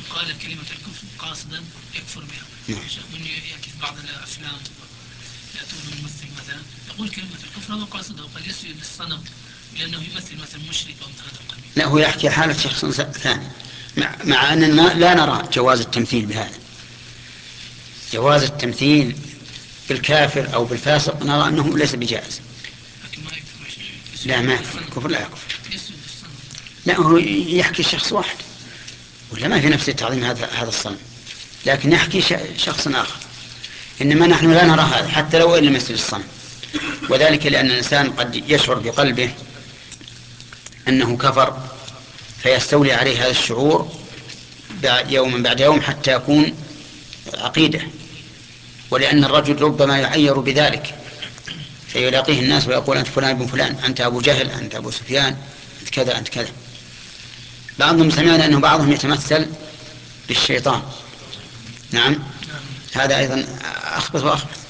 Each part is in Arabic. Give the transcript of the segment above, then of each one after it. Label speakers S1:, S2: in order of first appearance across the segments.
S1: قال كلمة الكفر قاصدا يكفر بها. من يأتي في بعض الأفلام يأتون الممثل مثلا يقول كلمة الكفر هو قاصده وقد يسجد للصنم لأنه يمثل مثلا مشرك أو مثل هذا القبيل.
S2: لا، هو يحكي حالة شخص ثاني، مع أننا لا نرى جواز التمثيل بهذا. جواز التمثيل بالكافر أو بالفاسق نرى أنه ليس بجائز. لا، ما يكفر، الكفر لا يكفر. لا، هو يحكي شخص واحد ولا ما في نفس التعظيم هذا الصنم، لكن يحكي شخص آخر. إنما نحن لا نرى هذا حتى لو إن مثل الصنم، وذلك لأن الإنسان قد يشعر بقلبه أنه كفر فيستولي عليه هذا الشعور يوما بعد يوم حتى يكون عقيدة. ولأن الرجل ربما يعير بذلك فيلاقيه الناس ويقول أنت فلان بن فلان، أنت أبو جهل، أنت أبو سفيان، أنت كذا أنت كذا. بعضهم سمعنا أنه بعضهم يتمثل بالشيطان. نعم، هذا أيضا أخبث وأخبث.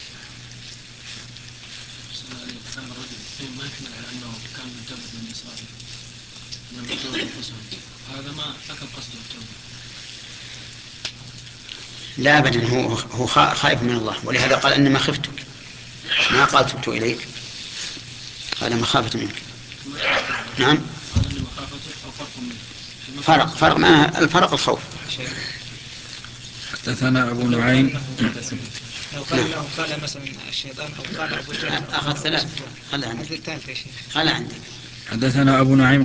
S2: لا أبدا، هو خائف من الله، ولهذا قال إنما خفتك، ما قال تبت إليك، قال مخافة منك. نعم، فرق ما الفرق الخوف.
S3: حدثنا أبو نعيم.
S4: لو قال مثلا الشيطان أو قال أبو جهل
S2: أخذ ثلاث، خلها عندك.
S3: حدثنا أبو نعيم